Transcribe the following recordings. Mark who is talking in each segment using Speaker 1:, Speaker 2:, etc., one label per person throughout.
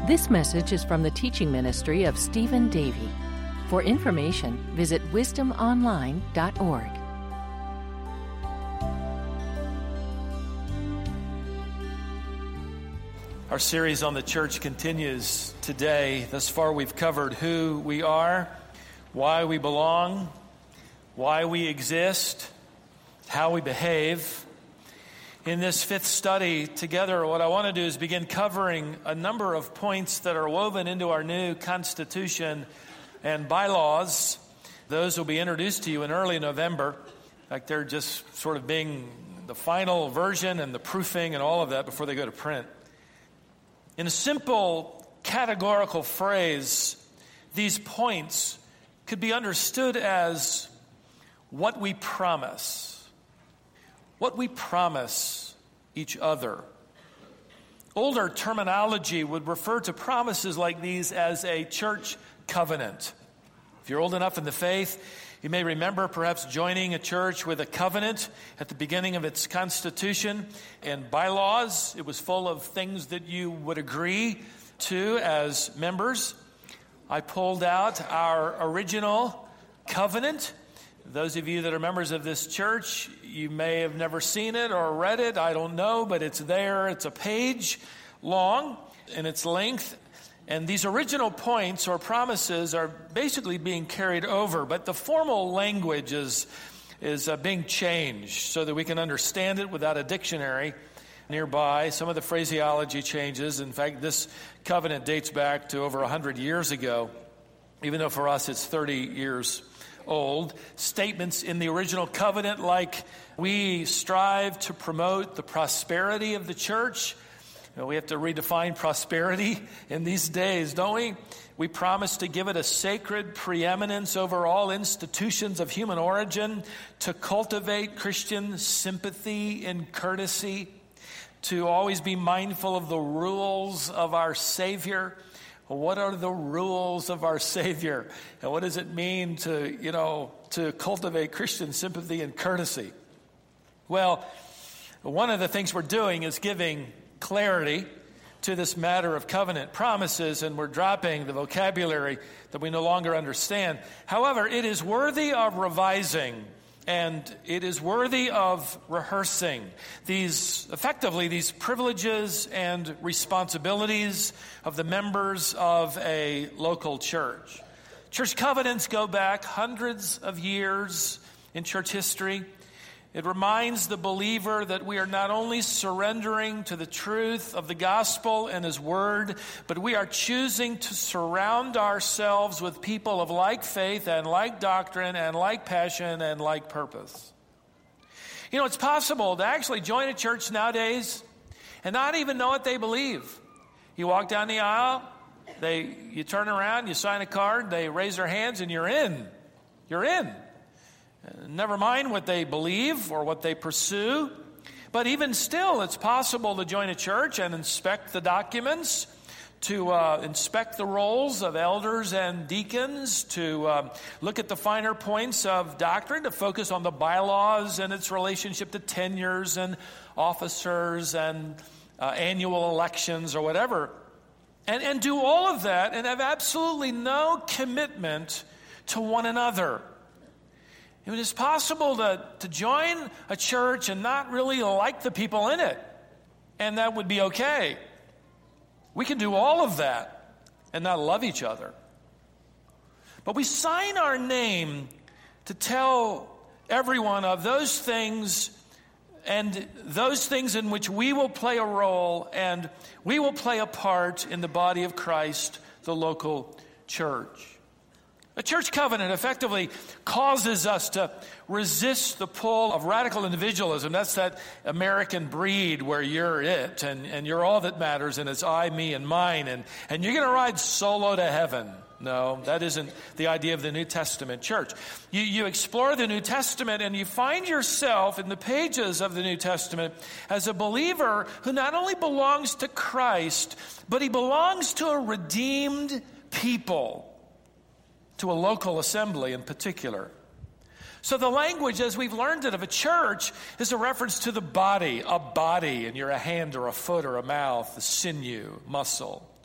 Speaker 1: This message is from the teaching ministry of Stephen Davey. For information, visit wisdomonline.org.
Speaker 2: Our series on the church continues today. Thus far we've covered who we are, why we belong, why we exist, how we behave. In this fifth study together, what I want to do is begin covering a number of points that are woven into our new Constitution and bylaws. Those will be introduced to you in early November. In fact, they're just sort of being the final version and the proofing and all of that before they go to print. In a simple categorical phrase, these points could be understood as what we promise. What we promise each other. Older terminology would refer to promises like these as a church covenant. If you're old enough in the faith, you may remember perhaps joining a church with a covenant at the beginning of its constitution and bylaws. It was full of things that you would agree to as members. I pulled out our original covenant. Those of you that are members of this church, you may have never seen it or read it. I don't know, but it's there. It's a page long in its length. And these original points or promises are basically being carried over. But the formal language is being changed so that we can understand it without a dictionary nearby. Some of the phraseology changes. In fact, this covenant dates back to over 100 years ago, even though for us it's 30 years old. Statements in the original covenant like, we strive to promote the prosperity of the church. You know, we have to redefine prosperity in these days, don't we? We promise to give it a sacred preeminence over all institutions of human origin, to cultivate Christian sympathy and courtesy, to always be mindful of the rules of our Savior. What are the rules of our Savior? And what does it mean to cultivate Christian sympathy and courtesy? Well, one of the things we're doing is giving clarity to this matter of covenant promises, and we're dropping the vocabulary that we no longer understand. However, it is worthy of revising, and it is worthy of rehearsing these privileges and responsibilities of the members of a local church. Church covenants go back hundreds of years in church history. It reminds the believer that we are not only surrendering to the truth of the gospel and His word, but we are choosing to surround ourselves with people of like faith and like doctrine and like passion and like purpose. You know, it's possible to actually join a church nowadays and not even know what they believe. You walk down the aisle, you turn around, you sign a card, they raise their hands, and you're in. You're in. Never mind what they believe or what they pursue. But even still, it's possible to join a church and inspect the documents, to inspect the roles of elders and deacons, to look at the finer points of doctrine, to focus on the bylaws and its relationship to tenures and officers and annual elections or whatever. And do all of that and have absolutely no commitment to one another. It is possible to join a church and not really like the people in it, and that would be okay. We can do all of that and not love each other. But we sign our name to tell everyone of those things and those things in which we will play a role and we will play a part in the body of Christ, the local church. A church covenant effectively causes us to resist the pull of radical individualism. That's that American breed where you're it and you're all that matters and it's I, me, and mine and you're going to ride solo to heaven. No, that isn't the idea of the New Testament church. You explore the New Testament and you find yourself in the pages of the New Testament as a believer who not only belongs to Christ, but he belongs to a redeemed people. To a local assembly in particular. So the language, as we've learned it, of a church is a reference to the body, a body, and you're a hand or a foot or a mouth, a sinew, muscle.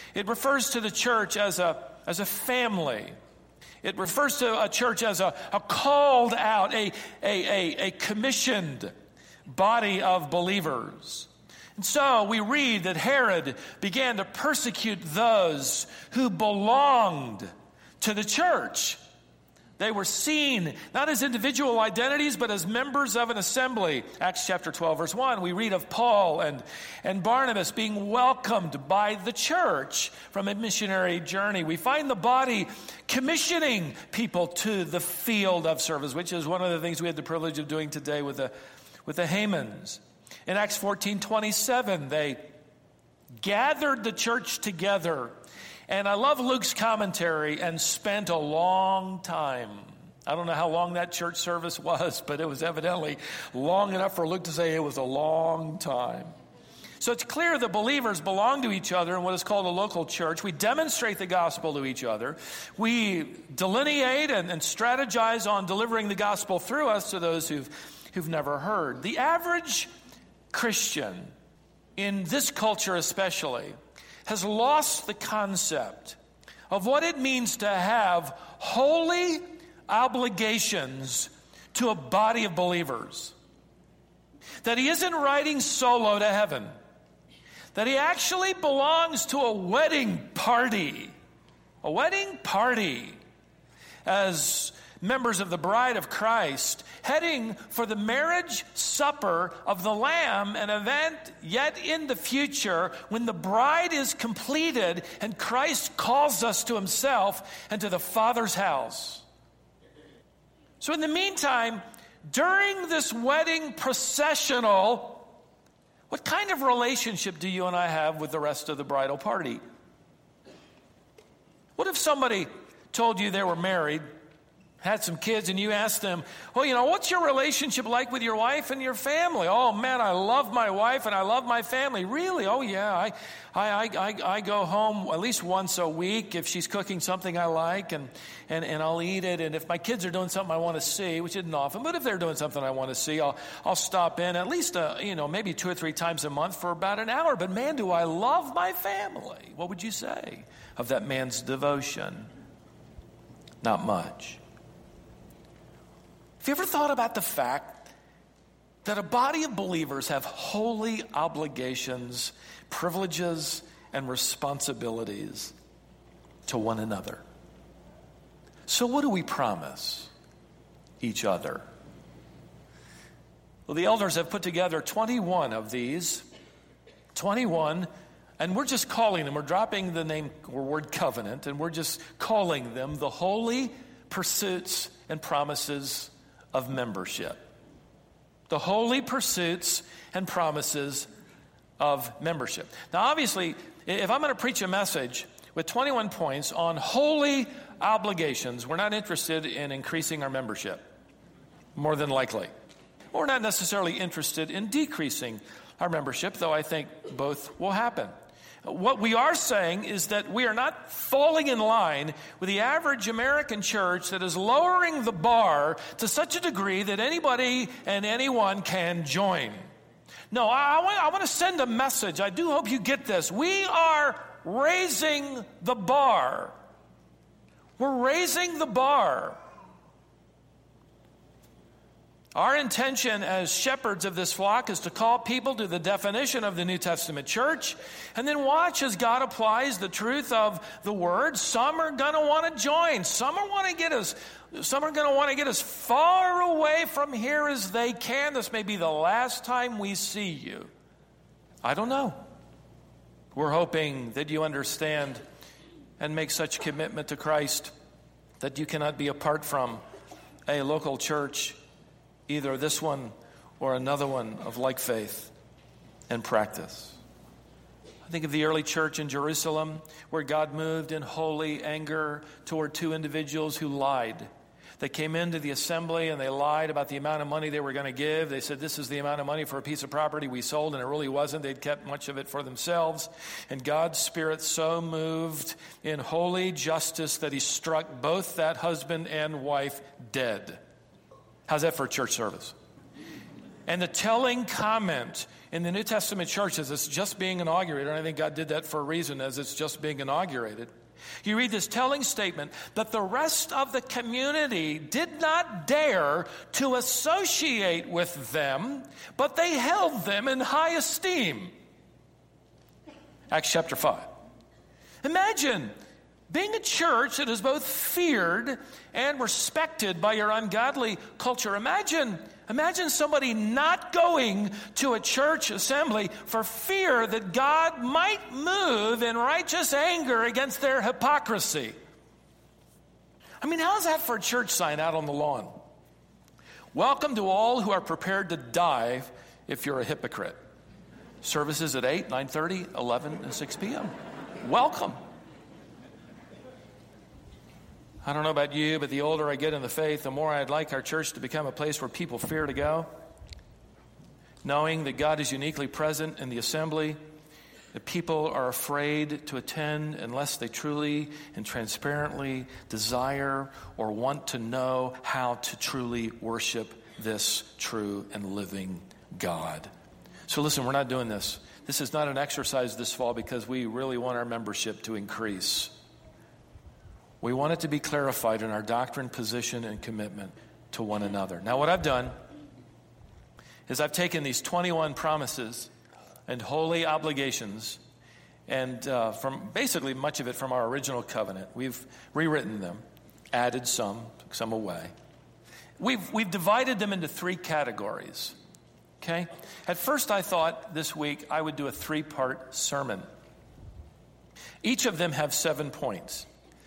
Speaker 2: It refers to the church as a family. It refers to a church as a called out, a commissioned body of believers. And so we read that Herod began to persecute those who belonged to the church. They were seen not as individual identities, but as members of an assembly. Acts chapter 12, verse 1, we read of Paul and Barnabas being welcomed by the church from a missionary journey. We find the body commissioning people to the field of service, which is one of the things we had the privilege of doing today with the Hamans. In Acts 14:27, they gathered the church together. And I love Luke's commentary, and spent a long time. I don't know how long that church service was, but it was evidently long enough for Luke to say it was a long time. So it's clear that believers belong to each other in what is called a local church. We demonstrate the gospel to each other. We delineate and strategize on delivering the gospel through us to those who've never heard. The average Christian, in this culture especially, has lost the concept of what it means to have holy obligations to a body of believers. That he isn't riding solo to heaven. That he actually belongs to a wedding party. A wedding party. As members of the bride of Christ, heading for the marriage supper of the Lamb, an event yet in the future when the bride is completed and Christ calls us to himself and to the Father's house. So in the meantime, during this wedding processional, what kind of relationship do you and I have with the rest of the bridal party? What if somebody told you they were married, had some kids, and you asked them, well, what's your relationship like with your wife and your family? Oh, man, I love my wife and I love my family. Really? Oh, yeah, I go home at least once a week if she's cooking something I like, and I'll eat it. And if my kids are doing something I want to see, which isn't often, but if they're doing something I want to see, I'll stop in at least, maybe 2 or 3 times a month for about an hour. But man, do I love my family. What would you say of that man's devotion? Not much. Have you ever thought about the fact that a body of believers have holy obligations, privileges, and responsibilities to one another? So what do we promise each other? Well, the elders have put together 21 of these, 21, and we're just calling them, we're dropping the name or word covenant, and we're just calling them the holy pursuits and promises of membership. The holy pursuits and promises of membership. Now, obviously, if I'm going to preach a message with 21 points on holy obligations, we're not interested in increasing our membership, more than likely. We're not necessarily interested in decreasing our membership, though I think both will happen. What we are saying is that we are not falling in line with the average American church that is lowering the bar to such a degree that anybody and anyone can join. No, I want to send a message. I do hope you get this. We are raising the bar. We're raising the bar. Our intention as shepherds of this flock is to call people to the definition of the New Testament church, and then watch as God applies the truth of the word. Some are going to want to join. Some are going to want to get as far away from here as they can. This may be the last time we see you. I don't know. We're hoping that you understand and make such commitment to Christ that you cannot be apart from a local church, either this one or another one of like faith and practice. I think of the early church in Jerusalem, where God moved in holy anger toward 2 individuals who lied. They came into the assembly and they lied about the amount of money they were going to give. They said, this is the amount of money for a piece of property we sold, and it really wasn't. They'd kept much of it for themselves. And God's Spirit so moved in holy justice that he struck both that husband and wife dead. How's that for a church service? And the telling comment in the New Testament church as it's just being inaugurated, and I think God did that for a reason, as it's just being inaugurated. You read this telling statement that the rest of the community did not dare to associate with them, but they held them in high esteem. Acts chapter 5. Imagine being a church that is both feared and respected by your ungodly culture. Imagine somebody not going to a church assembly for fear that God might move in righteous anger against their hypocrisy. I mean, how's that for a church sign out on the lawn? Welcome to all who are prepared to die if you're a hypocrite. Services at 8, 9:30, 11, and 6 p.m. Welcome. I don't know about you, but the older I get in the faith, the more I'd like our church to become a place where people fear to go. Knowing that God is uniquely present in the assembly, that people are afraid to attend unless they truly and transparently desire or want to know how to truly worship this true and living God. So listen, we're not doing this. This is not an exercise this fall because we really want our membership to increase. We want it to be clarified in our doctrine, position, and commitment to one another. Now, what I've done is I've taken these 21 promises and holy obligations, and from basically much of it from our original covenant. We've rewritten them, added some, took some away. We've divided them into 3 categories. Okay? At first, I thought this week I would do a 3-part sermon. Each of them have 7 points.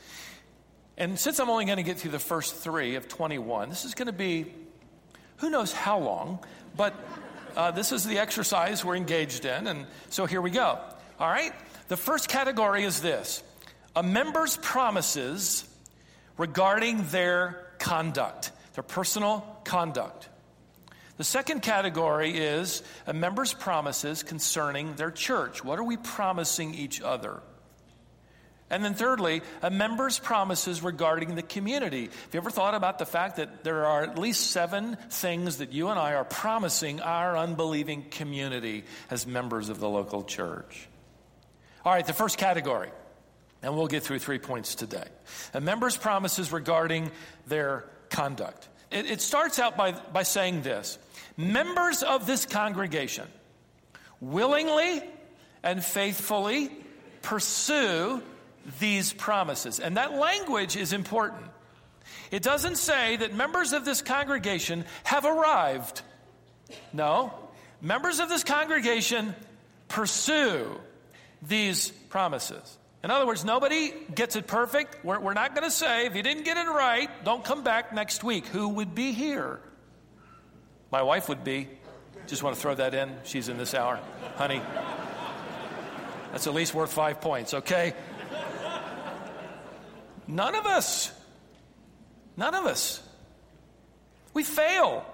Speaker 2: And since I'm only going to get through the first 3 of 21, this is going to be, who knows how long, but this is the exercise we're engaged in, and so here we go. All right? The first category is this: a member's promises regarding their conduct, their personal conduct. The second category is a member's promises concerning their church. What are we promising each other? And then thirdly, a member's promises regarding the community. Have you ever thought about the fact that there are at least 7 things that you and I are promising our unbelieving community as members of the local church? All right, the first category, and we'll get through 3 points today. A member's promises regarding their conduct. It starts out by saying this: members of this congregation willingly and faithfully pursue these promises. And that language is important. It doesn't say that members of this congregation have arrived. No. Members of this congregation pursue these promises. In other words, nobody gets it perfect. We're not going to say, if you didn't get it right, don't come back next week. Who would be here? My wife would be. Just want to throw that in. She's in this hour. Honey, that's at least worth 5 points, okay? None of us. We fail.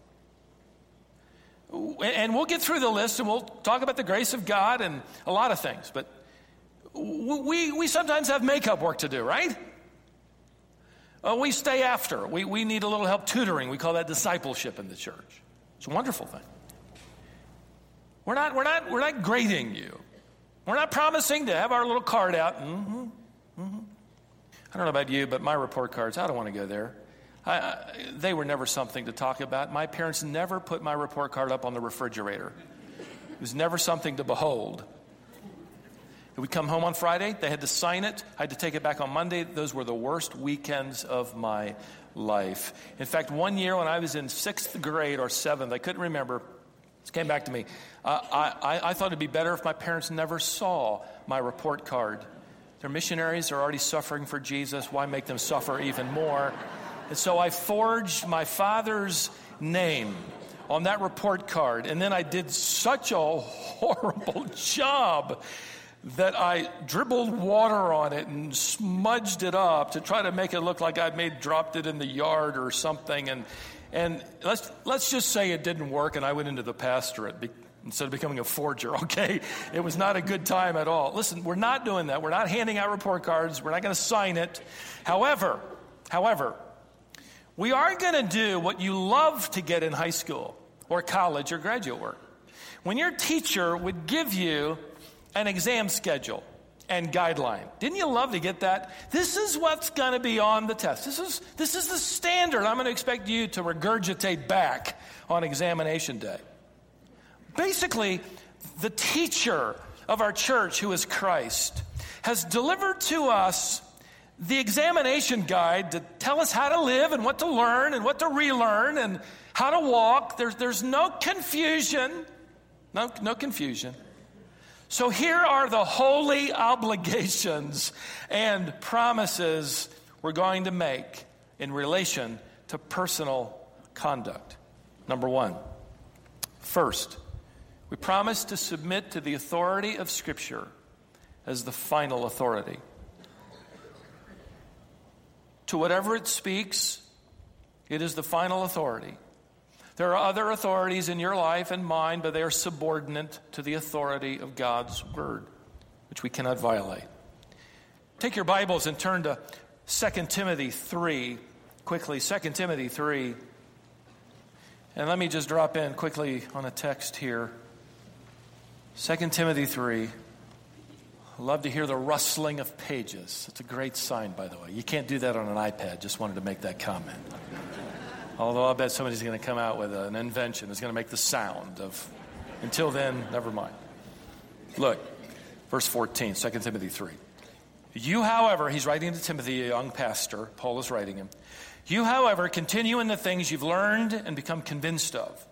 Speaker 2: And we'll get through the list and we'll talk about the grace of God and a lot of things. But we sometimes have makeup work to do, right? We stay after. We need a little help tutoring. We call that discipleship in the church. It's a wonderful thing. We're not grading you. We're not promising to have our little card out. I don't know about you, but my report cards, I don't want to go there. They were never something to talk about. My parents never put my report card up on the refrigerator. It was never something to behold. We'd come home on Friday. They had to sign it. I had to take it back on Monday. Those were the worst weekends of my life. In fact, one year when I was in 6th grade or 7th, I couldn't remember. This came back to me. I thought it'd be better if my parents never saw my report card. They're missionaries. They're already suffering for Jesus. Why make them suffer even more? And so I forged my father's name on that report card. And then I did such a horrible job that I dribbled water on it and smudged it up to try to make it look like I'd dropped it in the yard or something. And let's just say it didn't work, and I went into the pastorate instead of becoming a forger, okay? It was not a good time at all. Listen, we're not doing that. We're not handing out report cards. We're not going to sign it. However, we are going to do what you love to get in high school. or college or graduate work. When your teacher would give you an exam schedule and guideline, didn't you love to get that? This is what's going to be on the test. This is the standard I'm going to expect you to regurgitate back on examination day. Basically, the teacher of our church, who is Christ, has delivered to us the examination guide to tell us how to live and what to learn and what to relearn and how to walk. There's no confusion. No confusion. So here are the holy obligations and promises we're going to make in relation to personal conduct. Number one, first, we promise to submit to the authority of Scripture as the final authority. To whatever it speaks, it is the final authority. There are other authorities in your life and mine, but they are subordinate to the authority of God's Word, which we cannot violate. Take your Bibles and turn to 2 Timothy 3, quickly, 2 Timothy 3. And let me just drop in quickly on a text here. 2 Timothy 3. I love to hear the rustling of pages. It's a great sign, by the way. You can't do that on an iPad. Just wanted to make that comment. Although I'll bet somebody's going to come out with an invention that's going to make the sound of, until then, never mind. Look, verse 14, 2 Timothy 3. You, however, he's writing to Timothy, a young pastor. Paul is writing him. You, however, continue in the things you've learned and become convinced of,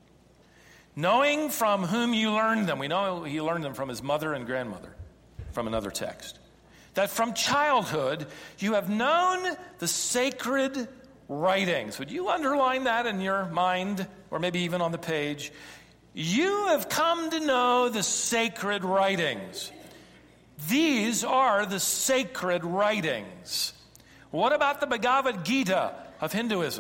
Speaker 2: knowing from whom you learned them. We know he learned them from his mother and grandmother, from another text. That from childhood you have known the sacred writings. Would you underline that in your mind, or maybe even on the page? You have come to know the sacred writings. These are the sacred writings. What about the Bhagavad Gita of Hinduism?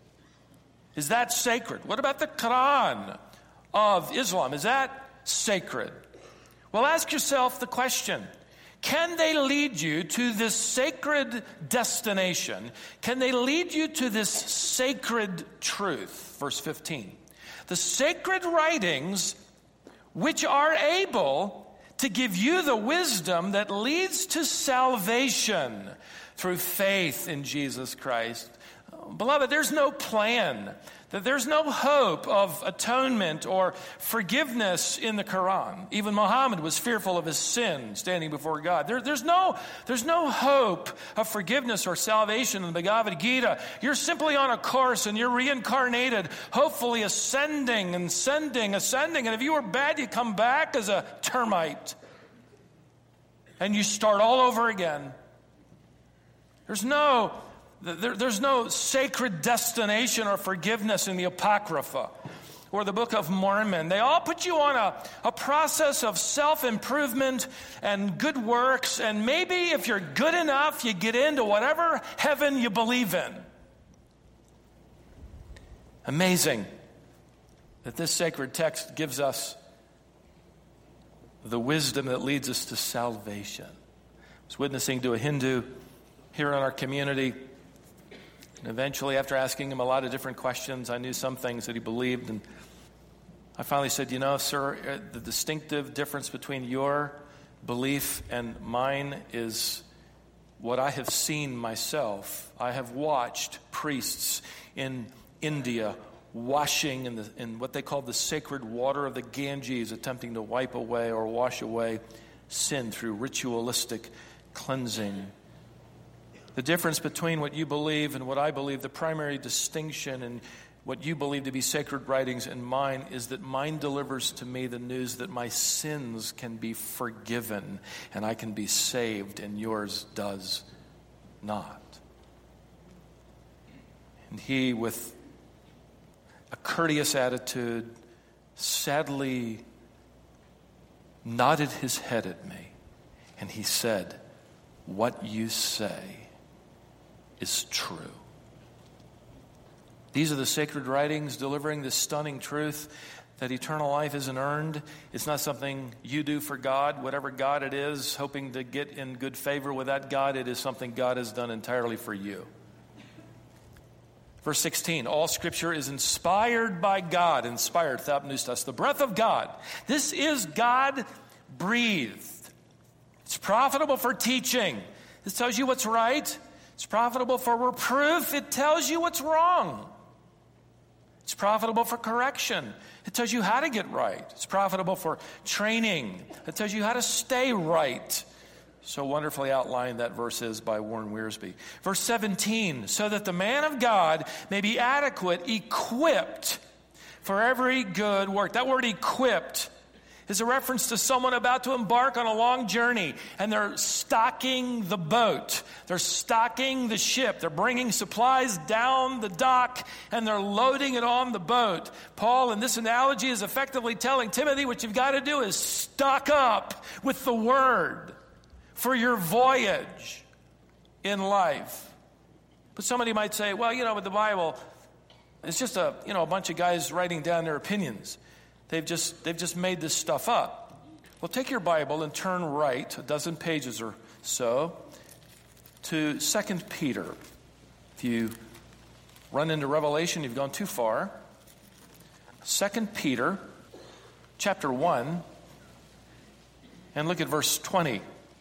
Speaker 2: Is that sacred? What about the Quran of Islam? Is that sacred? Well, ask yourself the question. Can they lead you to this sacred destination? Can they lead you to this sacred truth? Verse 15. The sacred writings which are able to give you the wisdom that leads to salvation through faith in Jesus Christ. Beloved, there's no plan, that there's no hope of atonement or forgiveness in the Quran. Even Muhammad was fearful of his sin standing before God. There's no hope of forgiveness or salvation in the Bhagavad Gita. You're simply on a course and you're reincarnated, hopefully ascending. And if you were bad, you come back as a termite. And you start all over again. There's no sacred destination or forgiveness in the Apocrypha or the Book of Mormon. They all put you on a process of self-improvement and good works, and maybe if you're good enough, you get into whatever heaven you believe in. Amazing that this sacred text gives us the wisdom that leads us to salvation. I was witnessing to a Hindu here in our community. And eventually, after asking him a lot of different questions, I knew some things that he believed. And I finally said, you know, sir, the distinctive difference between your belief and mine is what I have seen myself. I have watched priests in India washing in what they call the sacred water of the Ganges, attempting to wipe away or wash away sin through ritualistic cleansing. The difference between what you believe and what I believe, the primary distinction in what you believe to be sacred writings and mine, is that mine delivers to me the news that my sins can be forgiven and I can be saved, and yours does not. And he, with a courteous attitude, sadly nodded his head at me, and he said, "What you say is true." These are the sacred writings delivering this stunning truth that eternal life isn't earned. It's not something you do for God, whatever God it is, hoping to get in good favor with that God. It is something God has done entirely for you. Verse 16, all Scripture is inspired by God, inspired, thapneustos, the breath of God. This is God-breathed. It's profitable for teaching. This tells you what's right. It's profitable for reproof. It tells you what's wrong. It's profitable for correction. It tells you how to get right. It's profitable for training. It tells you how to stay right. So wonderfully outlined that verse is by Warren Wiersbe. Verse 17, so that the man of God may be adequate, equipped for every good work. That word equipped is a reference to someone about to embark on a long journey, and they're stocking the boat. They're stocking the ship. They're bringing supplies down the dock, and they're loading it on the boat. Paul, in this analogy, is effectively telling Timothy, what you've got to do is stock up with the word for your voyage in life. But somebody might say, well, with the Bible, it's just a bunch of guys writing down their opinions. They've just made this stuff up. Well, take your Bible and turn right, a dozen pages or so, to 2 Peter. If you run into Revelation, you've gone too far. 2 Peter, chapter 1, and look at verse 20.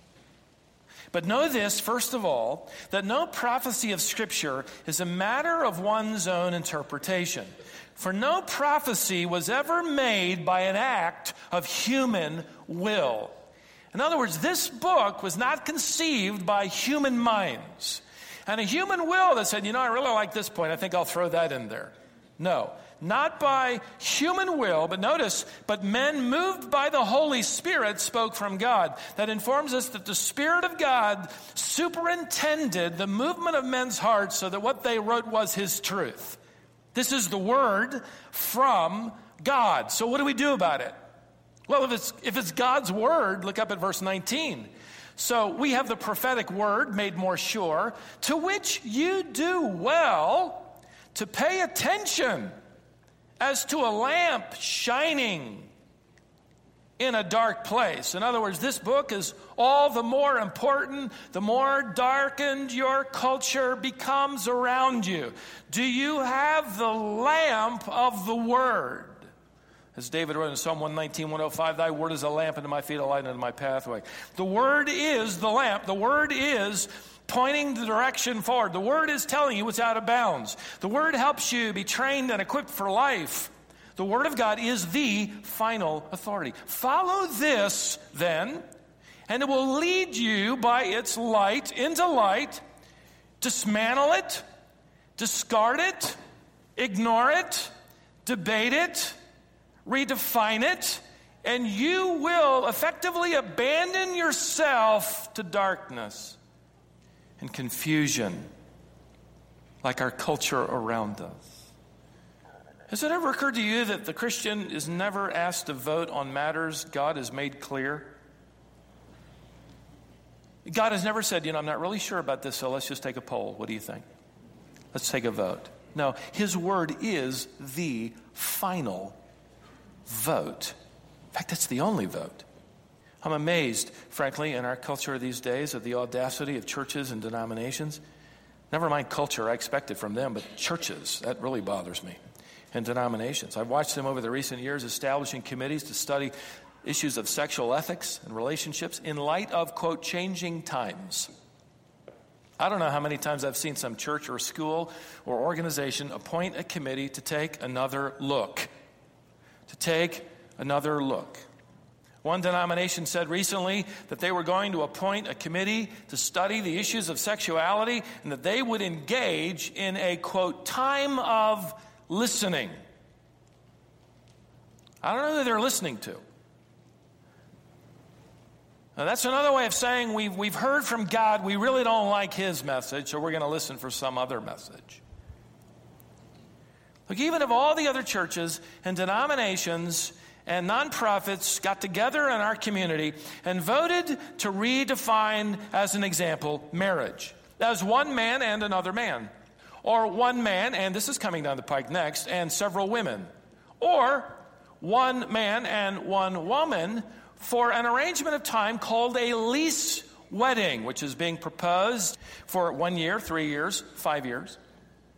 Speaker 2: But know this, first of all, that no prophecy of Scripture is a matter of one's own interpretation. For no prophecy was ever made by an act of human will. In other words, this book was not conceived by human minds. And a human will that said, I really like this point, I think I'll throw that in there. No, not by human will, but notice, but men moved by the Holy Spirit spoke from God. That informs us that the Spirit of God superintended the movement of men's hearts so that what they wrote was His truth. This is the word from God. So what do we do about it? Well, if it's God's word, look up at verse 19. So we have the prophetic word made more sure, to which you do well to pay attention as to a lamp shining in a dark place. In other words, this book is all the more important the more darkened your culture becomes around you. Do you have the lamp of the Word? As David wrote in Psalm 119, 105, thy word is a lamp unto my feet, a light unto my pathway. The Word is the lamp. The Word is pointing the direction forward. The Word is telling you what's out of bounds. The Word helps you be trained and equipped for life. The Word of God is the final authority. Follow this, then, and it will lead you by its light into light. Dismantle it, discard it, ignore it, debate it, redefine it, and you will effectively abandon yourself to darkness and confusion like our culture around us. Has it ever occurred to you that the Christian is never asked to vote on matters God has made clear? God has never said, I'm not really sure about this, so let's just take a poll. What do you think? Let's take a vote. No, His word is the final vote. In fact, it's the only vote. I'm amazed, frankly, in our culture these days at the audacity of churches and denominations. Never mind culture, I expect it from them, but churches, that really bothers me. And denominations. I've watched them over the recent years establishing committees to study issues of sexual ethics and relationships in light of, quote, changing times. I don't know how many times I've seen some church or school or organization appoint a committee to take another look. One denomination said recently that they were going to appoint a committee to study the issues of sexuality and that they would engage in a, quote, time of listening. I don't know who they're listening to. Now, that's another way of saying we've heard from God, we really don't like His message, so we're going to listen for some other message. Look, even if all the other churches and denominations and nonprofits got together in our community and voted to redefine, as an example, marriage as one man and another man, or one man, and this is coming down the pike next, and several women, or one man and one woman for an arrangement of time called a lease wedding, which is being proposed for 1 year, 3 years, 5 years.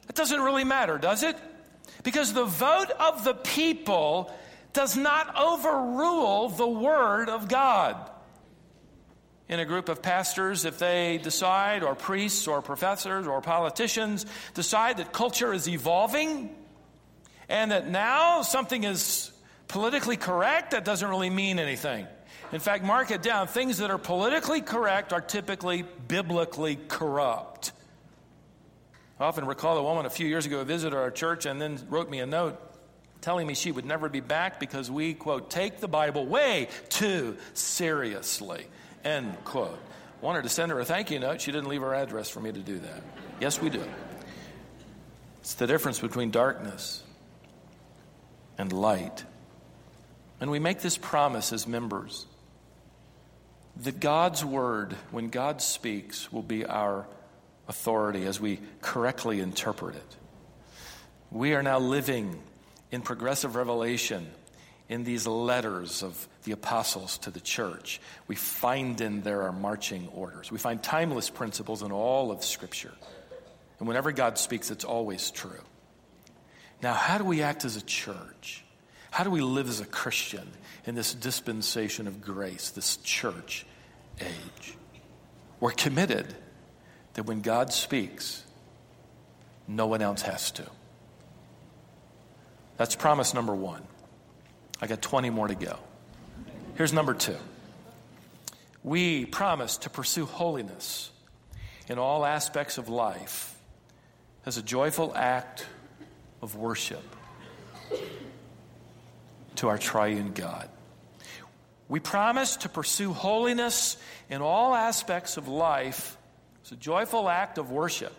Speaker 2: It doesn't really matter, does it? Because the vote of the people does not overrule the Word of God. In a group of pastors, if they decide, or priests, or professors, or politicians decide that culture is evolving and that now something is politically correct, that doesn't really mean anything. In fact, mark it down. Things that are politically correct are typically biblically corrupt. I often recall a woman a few years ago who visited our church and then wrote me a note telling me she would never be back because we, quote, take the Bible way too seriously, end quote. Wanted to send her a thank you note. She didn't leave her address for me to do that. Yes, we do. It's the difference between darkness and light. And we make this promise as members that God's word, when God speaks, will be our authority as we correctly interpret it. We are now living in progressive revelation in these letters of the apostles to the church. We find in there our marching orders. We find timeless principles in all of Scripture. And whenever God speaks, it's always true. Now, how do we act as a church? How do we live as a Christian in this dispensation of grace, this church age? We're committed that when God speaks, no one else has to. That's promise number one. I got 20 more to go. Here's number two. We promise to pursue holiness in all aspects of life as a joyful act of worship to our triune God. We promise to pursue holiness in all aspects of life as a joyful act of worship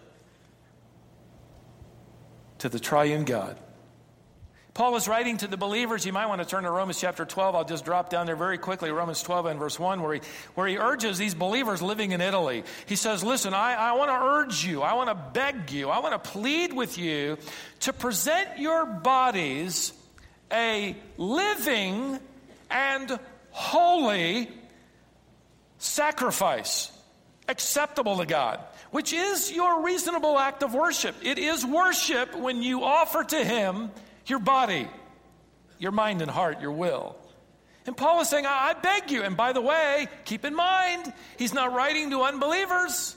Speaker 2: to the triune God. Paul is writing to the believers. You might want to turn to Romans chapter 12. I'll just drop down there very quickly. Romans 12 and verse 1, where he urges these believers living in Italy. He says, listen, I want to urge you, I want to beg you, I want to plead with you to present your bodies a living and holy sacrifice, acceptable to God, which is your reasonable act of worship. It is worship when you offer to Him your body, your mind and heart, your will. And Paul is saying, I beg you. And by the way, keep in mind, he's not writing to unbelievers.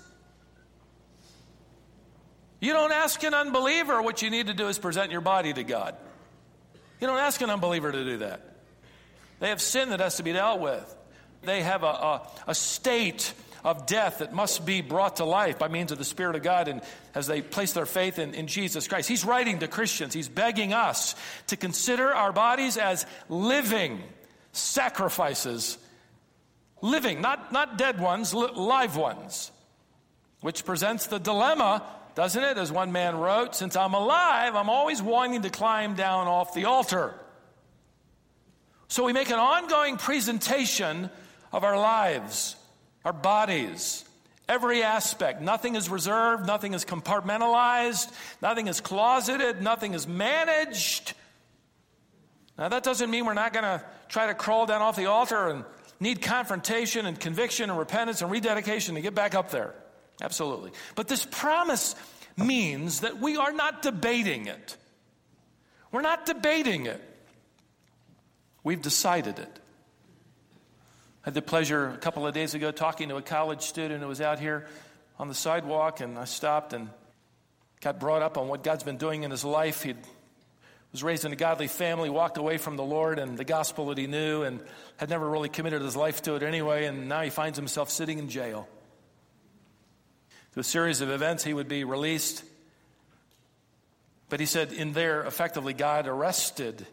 Speaker 2: You don't ask an unbeliever. What you need to do is present your body to God. You don't ask an unbeliever to do that. They have sin that has to be dealt with. They have a state of death that must be brought to life by means of the Spirit of God, and as they place their faith in Jesus Christ. He's writing to Christians. He's begging us to consider our bodies as living sacrifices. Living, not dead ones, live ones. Which presents the dilemma, doesn't it? As one man wrote, since I'm alive, I'm always wanting to climb down off the altar. So we make an ongoing presentation of our lives, our bodies, every aspect. Nothing is reserved, nothing is compartmentalized, nothing is closeted, nothing is managed. Now that doesn't mean we're not going to try to crawl down off the altar and need confrontation and conviction and repentance and rededication to get back up there. Absolutely. But this promise means that we are not debating it. We're not debating it. We've decided it. I had the pleasure a couple of days ago talking to a college student who was out here on the sidewalk, and I stopped and got brought up on what God's been doing in his life. He was raised in a godly family, walked away from the Lord and the gospel that he knew, and had never really committed his life to it anyway, and now he finds himself sitting in jail. Through a series of events, he would be released. But he said in there, effectively, God arrested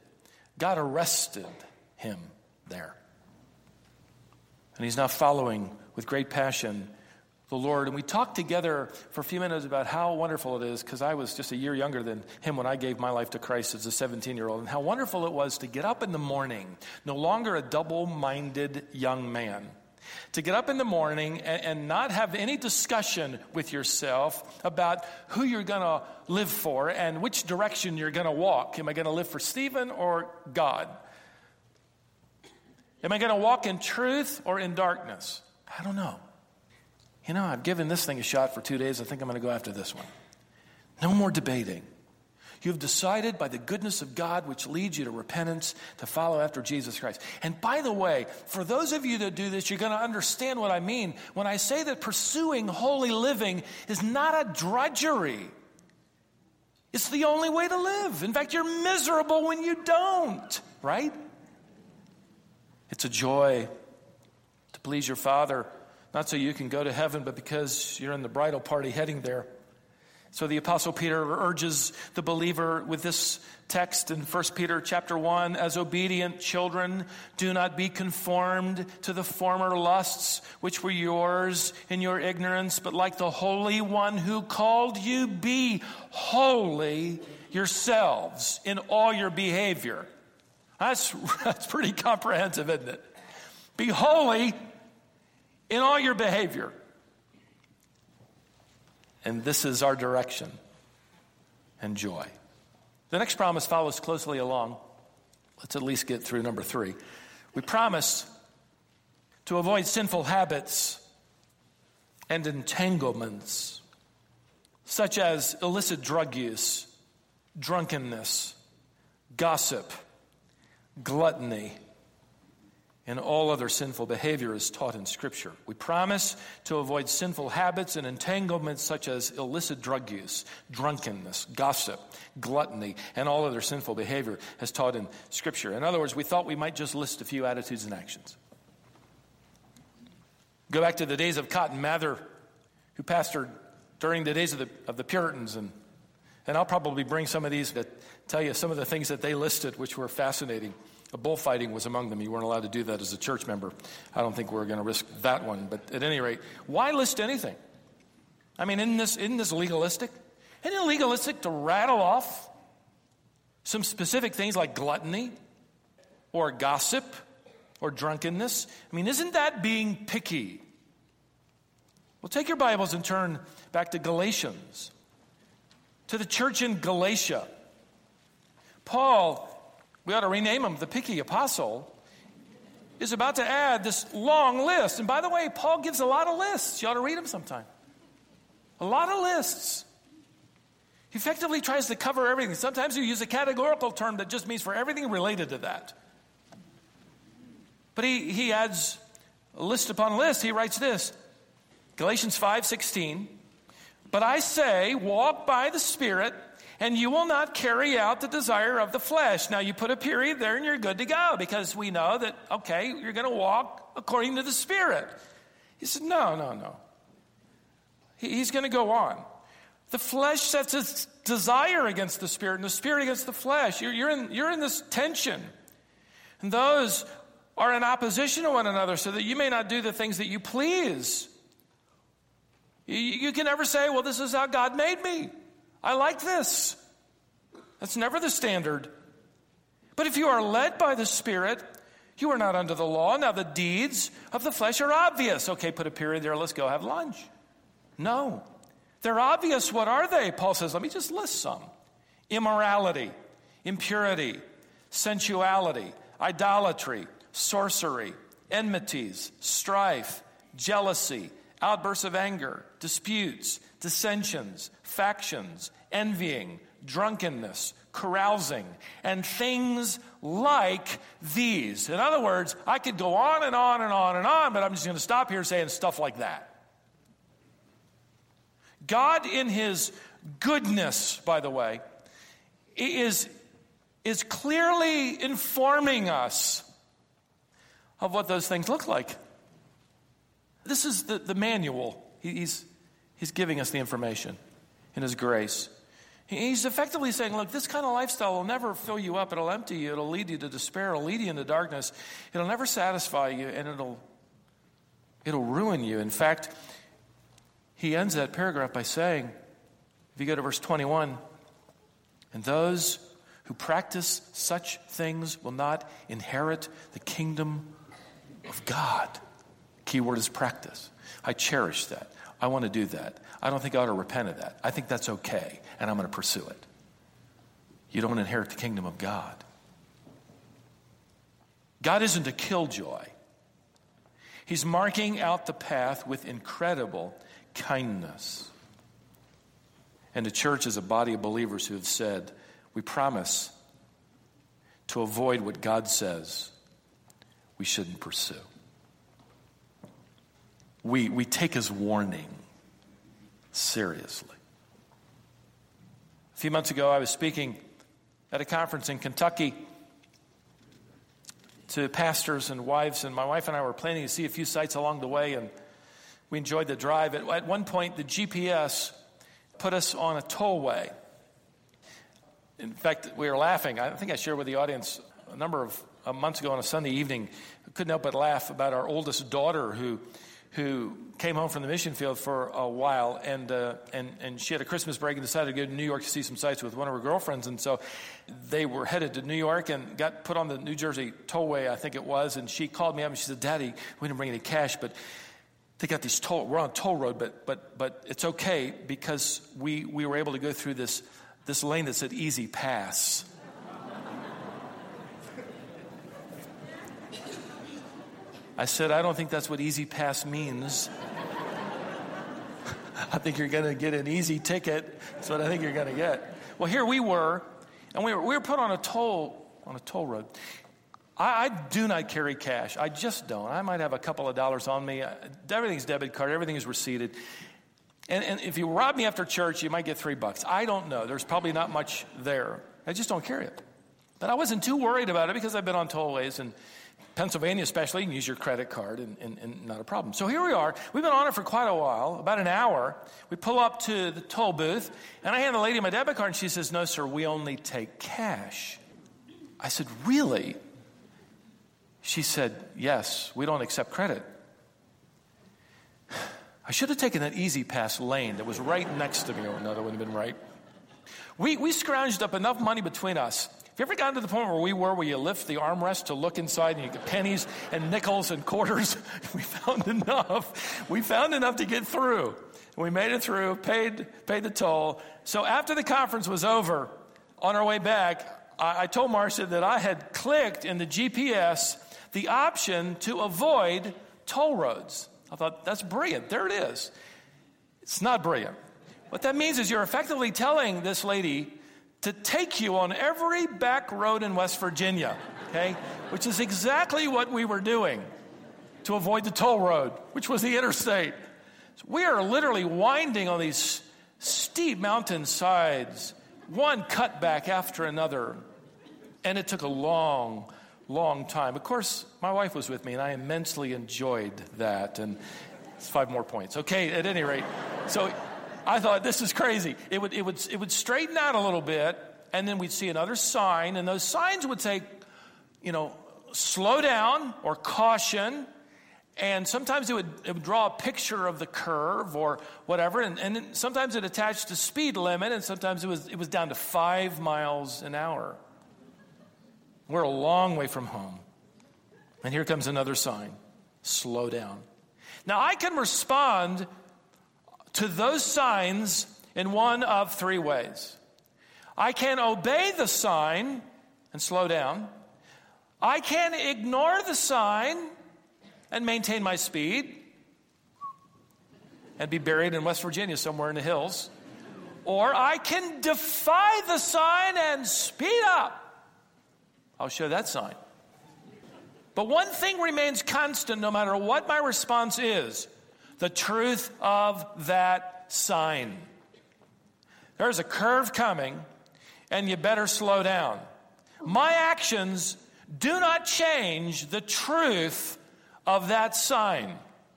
Speaker 2: him there. And he's now following with great passion the Lord. And we talked together for a few minutes about how wonderful it is, because I was just a year younger than him when I gave my life to Christ as a 17-year-old, and how wonderful it was to get up in the morning, no longer a double-minded young man, to get up in the morning and not have any discussion with yourself about who you're going to live for and which direction you're going to walk. Am I going to live for Stephen or God? Am I going to walk in truth or in darkness? I don't know. I've given this thing a shot for 2 days. I think I'm going to go after this one. No more debating. You have decided by the goodness of God, which leads you to repentance, to follow after Jesus Christ. And by the way, for those of you that do this, you're going to understand what I mean when I say that pursuing holy living is not a drudgery. It's the only way to live. In fact, you're miserable when you don't, right? It's a joy to please your Father, not so you can go to heaven, but because you're in the bridal party heading there. So the Apostle Peter urges the believer with this text in 1 Peter chapter 1, as obedient children, do not be conformed to the former lusts which were yours in your ignorance, but like the Holy One who called you, be holy yourselves in all your behavior. That's pretty comprehensive, isn't it? Be holy in all your behavior. And this is our direction and joy. The next promise follows closely along. Let's at least get through number 3. We promise to avoid sinful habits and entanglements, such as illicit drug use, drunkenness, gossip, gluttony, and all other sinful behavior is taught in Scripture. We promise to avoid sinful habits and entanglements such as illicit drug use, drunkenness, gossip, gluttony, and all other sinful behavior as taught in Scripture. In other words, we thought we might just list a few attitudes and actions. Go back to the days of Cotton Mather, who pastored during the days of the Puritans, and I'll probably bring some of these to tell you some of the things that they listed, which were fascinating. Bullfighting was among them. You weren't allowed to do that as a church member. I don't think we're going to risk that one. But at any rate, why list anything? I mean, isn't this legalistic? Isn't it legalistic to rattle off some specific things like gluttony or gossip or drunkenness? I mean, isn't that being picky? Well, take your Bibles and turn back to Galatians, to the church in Galatia. Paul, we ought to rename him the picky apostle, is about to add this long list. And by the way, Paul gives a lot of lists. You ought to read them sometime. A lot of lists. He effectively tries to cover everything. Sometimes you use a categorical term that just means for everything related to that. But he adds a list upon list. He writes this, Galatians 5:16, but I say, walk by the Spirit, and you will not carry out the desire of the flesh. Now, you put a period there and you're good to go, because we know that, okay, you're going to walk according to the Spirit. He said, no. He's going to go on. The flesh sets its desire against the Spirit, and the Spirit against the flesh. You're in this tension. And those are in opposition to one another, so that you may not do the things that you please. You can never say, well, this is how God made me. I like this. That's never the standard. But if you are led by the Spirit, you are not under the law. Now the deeds of the flesh are obvious. Okay, put a period there. Let's go have lunch. No. They're obvious. What are they? Paul says, let me just list some. Immorality, impurity, sensuality, idolatry, sorcery, enmities, strife, jealousy, outbursts of anger, disputes, dissensions, factions, envying, drunkenness, carousing, and things like these. In other words, I could go on and on and on and on, but I'm just going to stop here saying stuff like that. God, in his goodness, by the way, is clearly informing us of what those things look like. This is the manual. He's giving us the information in his grace. He's effectively saying, look, this kind of lifestyle will never fill you up. It'll empty you. It'll lead you to despair. It'll lead you into darkness. It'll never satisfy you, and it'll ruin you. In fact, he ends that paragraph by saying, if you go to verse 21, and those who practice such things will not inherit the kingdom of God. Key word is practice. I cherish that. I want to do that. I don't think I ought to repent of that. I think that's okay, and I'm going to pursue it. You don't inherit the kingdom of God. God isn't a killjoy. He's marking out the path with incredible kindness. And the church is a body of believers who have said, we promise to avoid what God says we shouldn't pursue. We take his warning seriously. A few months ago, I was speaking at a conference in Kentucky to pastors and wives, and my wife and I were planning to see a few sites along the way, and we enjoyed the drive. At one point, the GPS put us on a tollway. In fact, we were laughing. I think I shared with the audience a number of months ago on a Sunday evening. I couldn't help but laugh about our oldest daughter who came home from the mission field for a while, and she had a Christmas break and decided to go to New York to see some sights with one of her girlfriends. And so they were headed to New York and got put on the New Jersey tollway, I think it was. And she called me up and she said, "Daddy, we didn't bring any cash, but they got these we're on a toll road, but it's okay because we were able to go through this lane that said easy pass." I said, "I don't think that's what easy pass means. I think you're going to get an easy ticket. That's what I think you're going to get." Well, here we were, and we were put on a toll road. I do not carry cash. I just don't. I might have a couple of dollars on me. Everything's debit card. Everything is receipted. And if you rob me after church, you might get $3. I don't know. There's probably not much there. I just don't carry it. But I wasn't too worried about it because I've been on tollways, and Pennsylvania especially, you can use your credit card and not a problem. So here we are. We've been on it for quite a while, about an hour. We pull up to the toll booth, and I hand the lady my debit card, and she says, "No, sir, we only take cash." I said, "Really?" She said, "Yes, we don't accept credit." I should have taken that easy pass lane that was right next to me. Oh, no, that wouldn't have been right. We scrounged up enough money between us. Have you ever gotten to the point where you lift the armrest to look inside and you get pennies and nickels and quarters? We found enough. We found enough to get through. We made it through, paid the toll. So after the conference was over, on our way back, I told Marcia that I had clicked in the GPS the option to avoid toll roads. I thought, that's brilliant. There it is. It's not brilliant. What that means is you're effectively telling this lady to take you on every back road in West Virginia, okay? Which is exactly what we were doing to avoid the toll road, which was the interstate. So we are literally winding on these steep mountain sides, one cutback after another. And it took a long time. Of course, my wife was with me, and I immensely enjoyed that. And it's 5 more points. Okay, at any rate. So I thought, this is crazy. It would straighten out a little bit, and then we'd see another sign, and those signs would say, slow down or caution. And sometimes it would draw a picture of the curve or whatever, and then sometimes it attached a speed limit, and sometimes it was down to 5 miles an hour. We're a long way from home. And here comes another sign. Slow down. Now, I can respond to those signs in one of 3 ways. I can obey the sign and slow down. I can ignore the sign and maintain my speed and be buried in West Virginia somewhere in the hills. Or I can defy the sign and speed up. I'll show that sign. But one thing remains constant no matter what my response is: the truth of that sign. There's a curve coming, and you better slow down. My actions do not change the truth of that sign.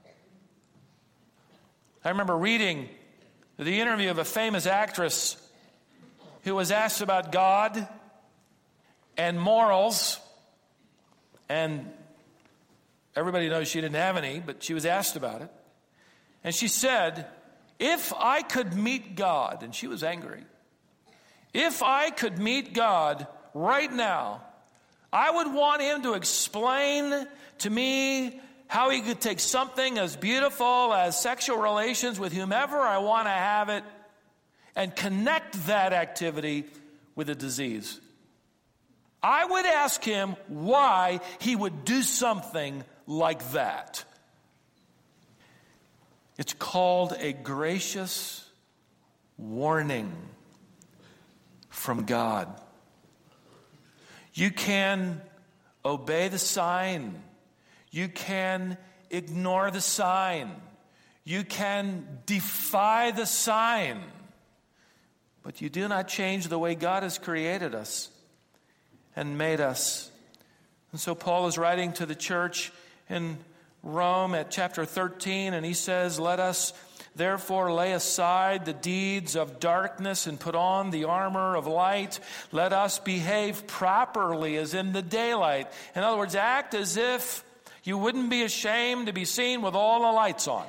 Speaker 2: I remember reading the interview of a famous actress who was asked about God and morals, and everybody knows she didn't have any, but she was asked about it. And she said, "If I could meet God," and she was angry, "if I could meet God right now, I would want him to explain to me how he could take something as beautiful as sexual relations with whomever I want to have it and connect that activity with a disease. I would ask him why he would do something like that." It's called a gracious warning from God. You can obey the sign. You can ignore the sign. You can defy the sign. But you do not change the way God has created us and made us. And so Paul is writing to the church in Rome at chapter 13, and he says, "Let us therefore lay aside the deeds of darkness and put on the armor of light. Let us behave properly as in the daylight." In other words, act as if you wouldn't be ashamed to be seen with all the lights on.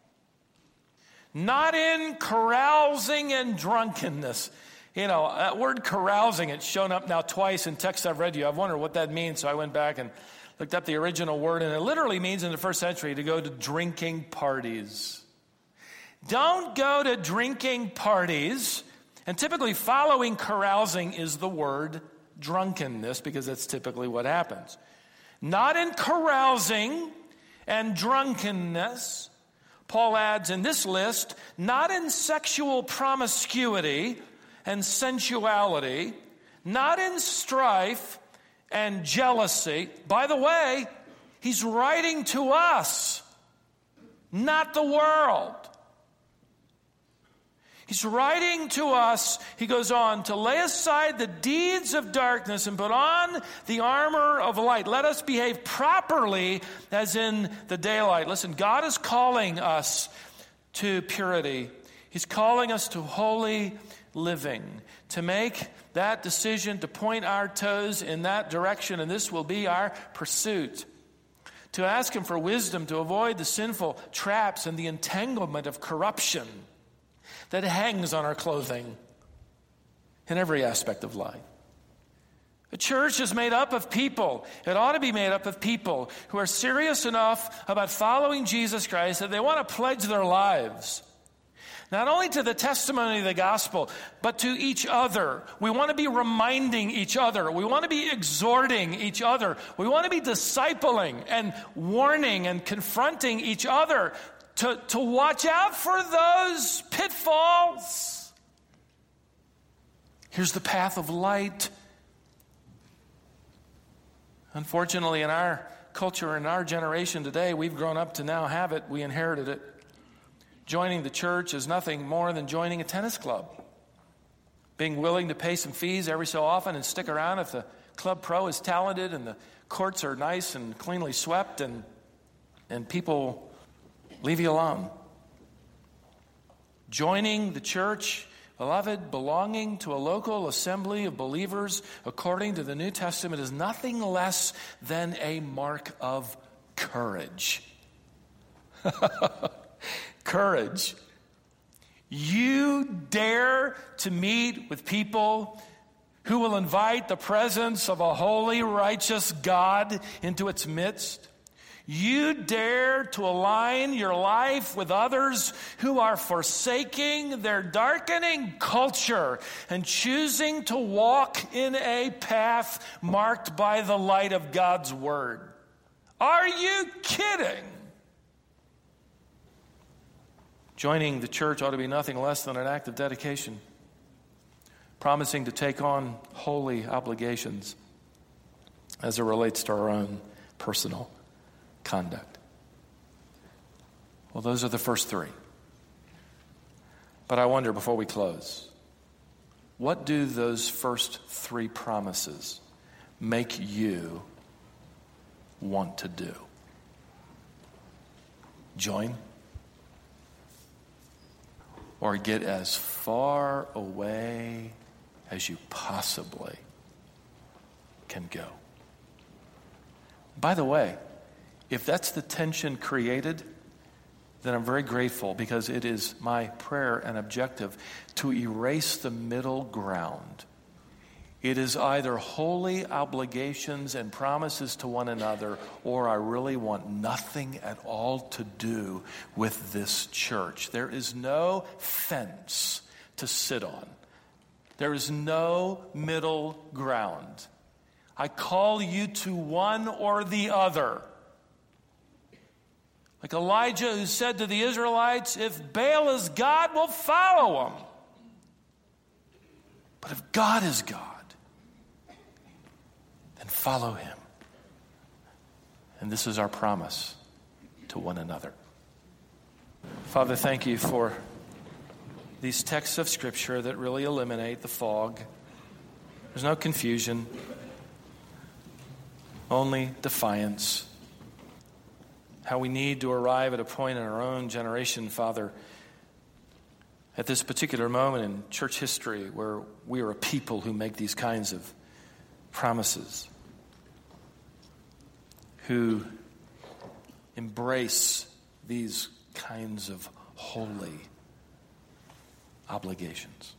Speaker 2: Not in carousing and drunkenness. You know, that word carousing, it's shown up now twice in texts I've read you. I've wondered what that means, so I went back and looked up the original word, and it literally means in the first century to go to drinking parties. Don't go to drinking parties, and typically following carousing is the word drunkenness, because that's typically what happens. Not in carousing and drunkenness. Paul adds in this list, not in sexual promiscuity and sensuality, not in strife and jealousy. By the way, he's writing to us, not the world. He's writing to us, he goes on, to lay aside the deeds of darkness and put on the armor of light. Let us behave properly as in the daylight. Listen, God is calling us to purity. He's calling us to holy living, to make that decision, to point our toes in that direction, and this will be our pursuit. To ask him for wisdom to avoid the sinful traps and the entanglement of corruption that hangs on our clothing in every aspect of life. The church is made up of people. It ought to be made up of people who are serious enough about following Jesus Christ that they want to pledge their lives, not only to the testimony of the gospel, but to each other. We want to be reminding each other. We want to be exhorting each other. We want to be discipling and warning and confronting each other to watch out for those pitfalls. Here's the path of light. Unfortunately, in our culture, in our generation today, we've grown up to now have it. We inherited it. Joining the church is nothing more than joining a tennis club. Being willing to pay some fees every so often and stick around if the club pro is talented and the courts are nice and cleanly swept and people leave you alone. Joining the church, beloved, belonging to a local assembly of believers according to the New Testament is nothing less than a mark of courage. Courage. You dare to meet with people who will invite the presence of a holy, righteous God into its midst. You dare to align your life with others who are forsaking their darkening culture and choosing to walk in a path marked by the light of God's Word. Are you kidding? Joining the church ought to be nothing less than an act of dedication, promising to take on holy obligations as it relates to our own personal conduct. Well, those are the first three. But I wonder, before we close, what do those first three promises make you want to do? Join? Or get as far away as you possibly can go? By the way, if that's the tension created, then I'm very grateful, because it is my prayer and objective to erase the middle ground. It is either holy obligations and promises to one another, or I really want nothing at all to do with this church. There is no fence to sit on. There is no middle ground. I call you to one or the other. Like Elijah, who said to the Israelites, if Baal is God, we'll follow him. God is God, then follow him. And this is our promise to one another. Father, thank you for these texts of Scripture that really eliminate the fog. There's no confusion, only defiance. How we need to arrive at a point in our own generation, Father, at this particular moment in church history where we are a people who make these kinds of promises, who embrace these kinds of holy obligations.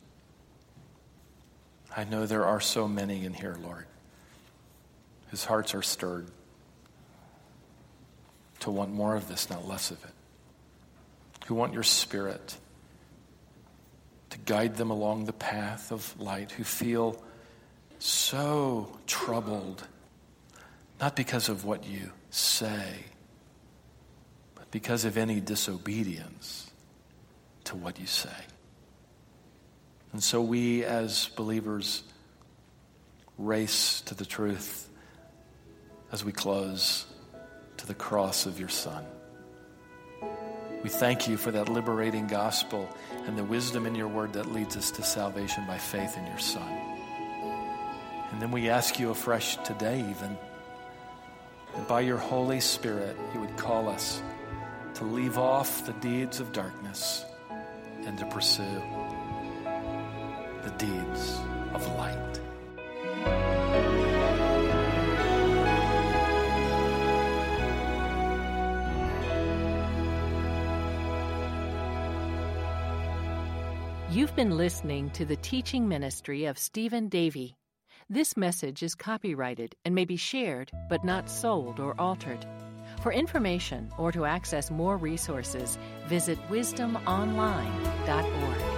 Speaker 2: I know there are so many in here, Lord, whose hearts are stirred to want more of this, not less of it, who want your Spirit to guide them along the path of light, who feel so troubled, not because of what you say, but because of any disobedience to what you say. And so we as believers race to the truth as we close to the cross of your Son. We thank you for that liberating gospel and the wisdom in your word that leads us to salvation by faith in your Son. And then we ask you afresh today even, that by your Holy Spirit you would call us to leave off the deeds of darkness and to pursue the deeds of light.
Speaker 1: You've been listening to the teaching ministry of Stephen Davey. This message is copyrighted and may be shared, but not sold or altered. For information or to access more resources, visit wisdomonline.org.